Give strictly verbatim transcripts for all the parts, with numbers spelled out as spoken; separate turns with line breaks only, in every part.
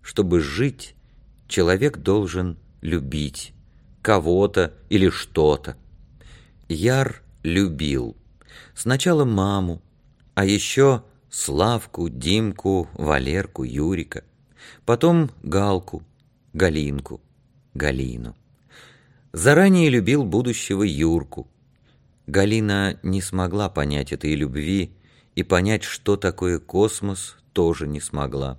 Чтобы жить, человек должен любить кого-то или что-то. Яр любил сначала маму, а еще Славку, Димку, Валерку, Юрика, потом Галку, Галинку, Галину. Заранее любил будущего Юрку. Галина не смогла понять этой любви, и понять, что такое космос, тоже не смогла.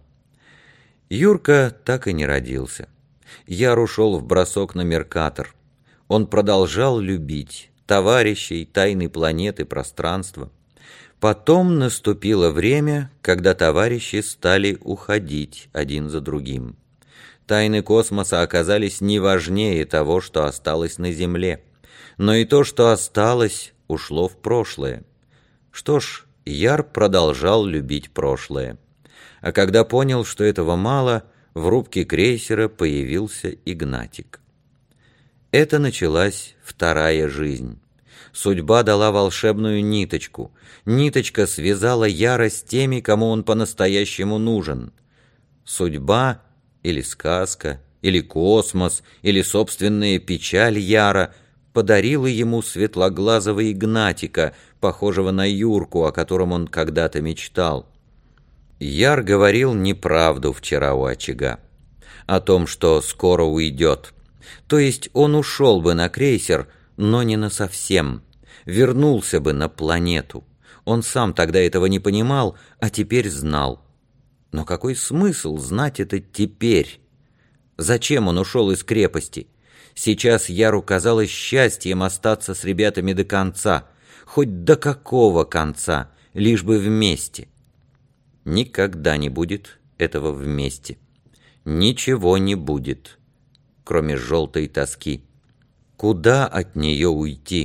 Юрка так и не родился. Яр ушел в бросок на Меркатор. Он продолжал любить товарищей, тайны планеты, пространства. Потом наступило время, когда товарищи стали уходить один за другим. Тайны космоса оказались не важнее того, что осталось на Земле. Но и то, что осталось, ушло в прошлое. Что ж, Яр продолжал любить прошлое. А когда понял, что этого мало, в рубке крейсера появился Игнатик. Это началась вторая жизнь. Судьба дала волшебную ниточку. Ниточка связала Яра с теми, кому он по-настоящему нужен. Судьба или сказка, или космос, или собственная печаль Яра подарила ему светлоглазого Игнатика, похожего на Юрку, о котором он когда-то мечтал. Яр говорил неправду вчера у очага. О том, что скоро уйдет. То есть он ушел бы на крейсер, но не насовсем. Вернулся бы на планету. Он сам тогда этого не понимал, а теперь знал. Но какой смысл знать это теперь? Зачем он ушел из крепости? Сейчас Яру казалось счастьем остаться с ребятами до конца. Хоть до какого конца, лишь бы вместе. Никогда не будет этого вместе. Ничего не будет, кроме желтой тоски. Куда от нее уйти?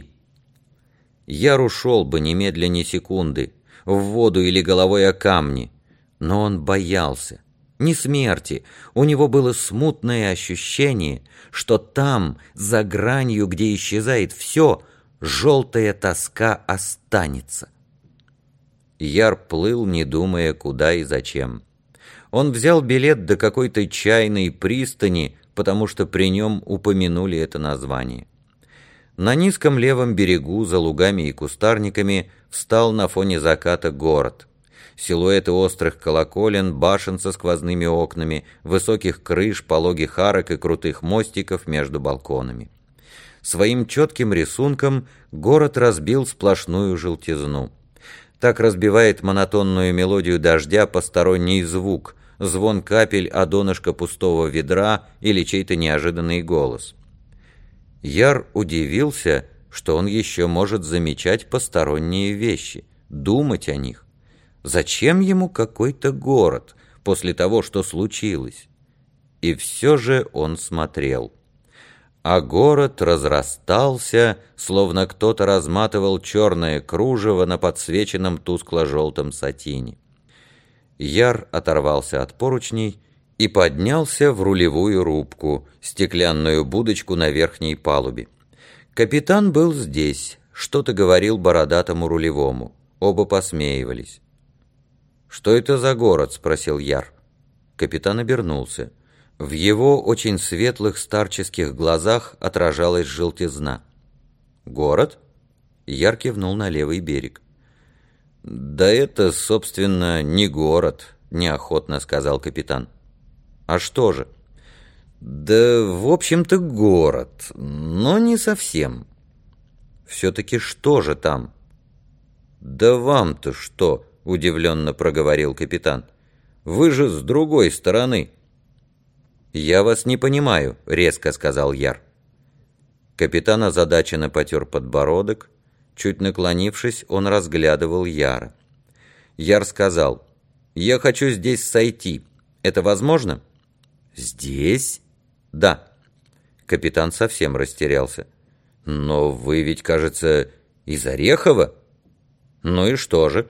Яр ушел бы немедля ни секунды, в воду или головой о камни, но он боялся. Не смерти, у него было смутное ощущение, что там, за гранью, где исчезает все, желтая тоска останется. Яр плыл, не думая, куда и зачем. Он взял билет до какой-то чайной пристани, потому что при нем упомянули это название. На низком левом берегу, за лугами и кустарниками, встал на фоне заката город. Силуэты острых колоколен, башен со сквозными окнами, высоких крыш, пологих арок и крутых мостиков между балконами. Своим четким рисунком город разбил сплошную желтизну. Так разбивает монотонную мелодию дождя посторонний звук, звон капель о донышко пустого ведра или чей-то неожиданный голос. Яр удивился, что он еще может замечать посторонние вещи, думать о них. Зачем ему какой-то город после того, что случилось? И все же он смотрел. А город разрастался, словно кто-то разматывал черное кружево на подсвеченном тускло-желтом сатине. Яр оторвался от поручней и поднялся в рулевую рубку, стеклянную будочку на верхней палубе. Капитан был здесь, что-то говорил бородатому рулевому. Оба посмеивались. «Что это за город?» — спросил Яр. Капитан обернулся. В его очень светлых старческих глазах отражалась желтизна. «Город?» — Яр кивнул на левый берег. «Да это, собственно, не город», — неохотно сказал капитан. «А что же?» «Да, в общем-то, город, но не совсем». «Все-таки что же там?» «Да вам-то что?» — удивленно проговорил капитан. «Вы же с другой стороны». «Я вас не понимаю», — резко сказал Яр. Капитан озадаченно потер подбородок. Чуть наклонившись, он разглядывал Яра. Яр сказал: «Я хочу здесь сойти. Это возможно?» «Здесь?» «Да». Капитан совсем растерялся. «Но вы ведь, кажется, из Орехова?» «Ну и что же?»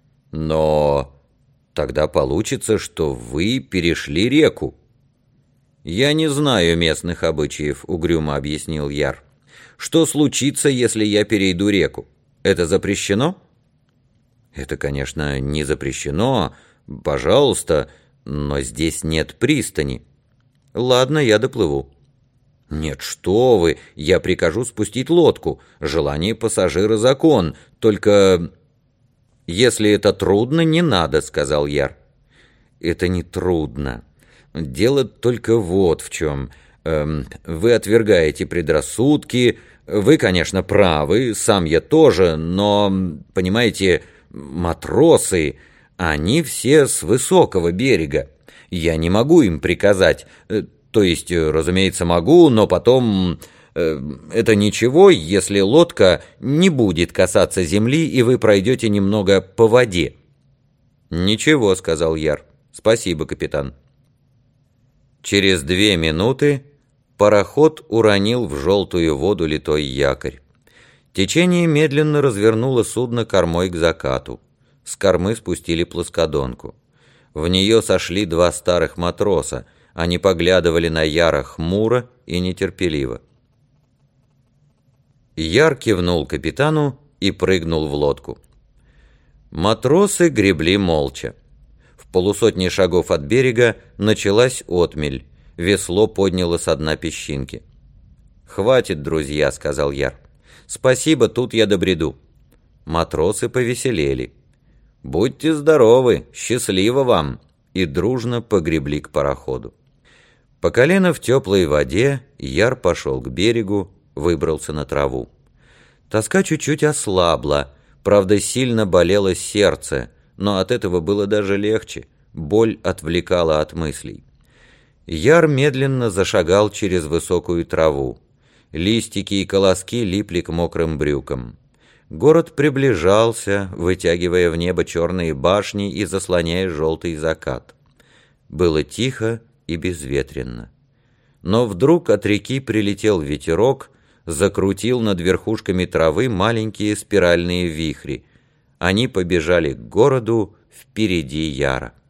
«Но тогда получится, что вы перешли реку». «Я не знаю местных обычаев», — угрюмо объяснил Яр. «Что случится, если я перейду реку? Это запрещено?» «Это, конечно, не запрещено, пожалуйста, «Но здесь нет пристани». «Ладно, я доплыву». «Нет, что вы, я прикажу спустить лодку. Желание пассажира — закон. Только...» «Если это трудно, не надо», — сказал Яр. «Это не трудно. Дело только вот в чем. Эм, вы отвергаете предрассудки. Вы, конечно, правы, сам я тоже, но, понимаете, матросы, они все с высокого берега. Я не могу им приказать. То есть, разумеется, могу, но потом... Это ничего, если лодка не будет касаться земли, и вы пройдете немного по воде». «Ничего», — сказал Яр. «Спасибо, капитан». Через две минуты пароход уронил в желтую воду литой якорь. Течение медленно развернуло судно кормой к закату. С кормы спустили плоскодонку. В нее сошли два старых матроса. Они поглядывали на Яра хмуро и нетерпеливо. Яр кивнул капитану и прыгнул в лодку. Матросы гребли молча. В полусотни шагов от берега началась отмель. Весло подняло со дна песчинки. «Хватит, друзья», — сказал Яр. «Спасибо, тут я добреду». Матросы повеселели. «Будьте здоровы, счастливо вам!» И дружно погребли к пароходу. По колено в теплой воде Яр пошел к берегу, выбрался на траву. Тоска чуть-чуть ослабла, правда, сильно болело сердце, но от этого было даже легче, боль отвлекала от мыслей. Яр медленно зашагал через высокую траву. Листики и колоски липли к мокрым брюкам. Город приближался, вытягивая в небо черные башни и заслоняя желтый закат. Было тихо и безветренно. Но вдруг от реки прилетел ветерок, закрутил над верхушками травы маленькие спиральные вихри. Они побежали к городу впереди Яра.